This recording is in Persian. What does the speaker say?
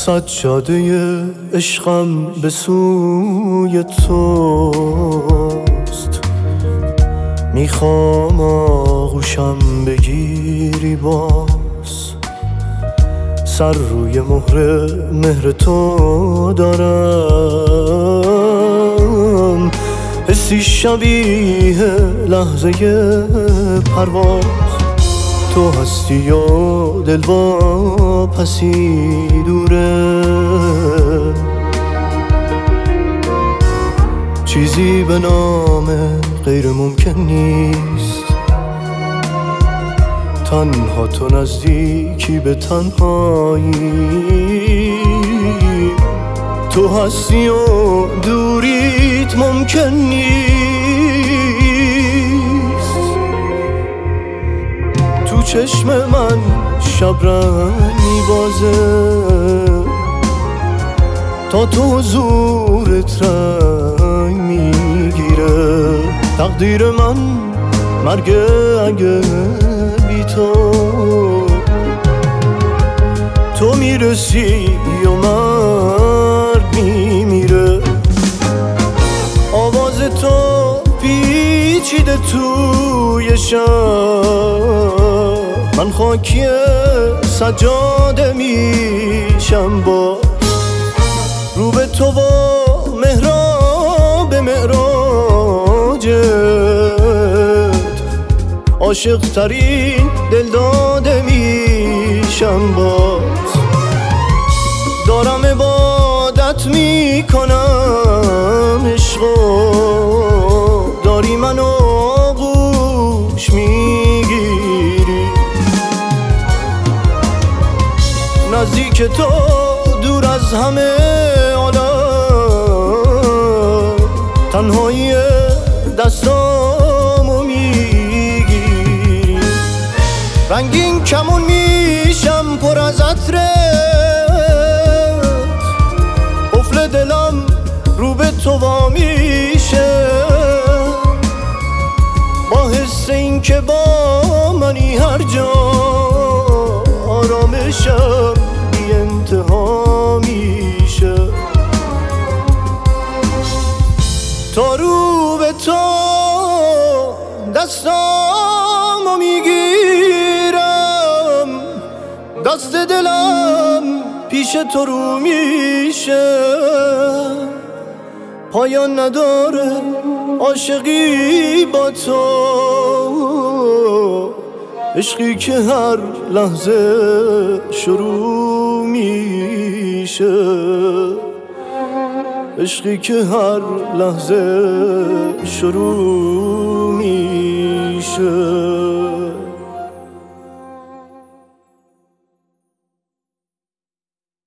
سجاده عشقم به سوی توست، میخوام آغوشم بگیری باز، سر روی مهر تو دارم، حسی شبیه لحظه پرواز. تو هستی و دل واپسی دوره، چیزی به نام غیر ممکن نیست، تنها تو نزدیکی به تنهایی. تو هستی و دوریت ممکن نیست، تو چشم من شبرنگ میبازه، تا تو حضورت رنگ میگیره. تقدیر من مرگ اگه بی تو میرسی و مرگ میمیره. آواز تو پیچیده توی شب، من خاکی سجاده میشم باز، رو به تو و محراب معراجت، عاشق ترین دل داده میشم باز. دارم عبادت میکنم عشقو، داری منو آغوش میگیری، نزدیک تو دور از همه عالم، تنهایی دستامو میگیری. رنگین کمون میشم پر از عطرت، قفل دلم رو به تو وا میشه، با حس این که با منی هر جا آرامشم بی انتها میشه. تا رو به تو دستامو میگیرم، دست دلم پیش تو رو میشه، پایان نداره عاشقی با تو، عشقی که هر لحظه شروع میشه، عشقی که هر لحظه شروع میشه.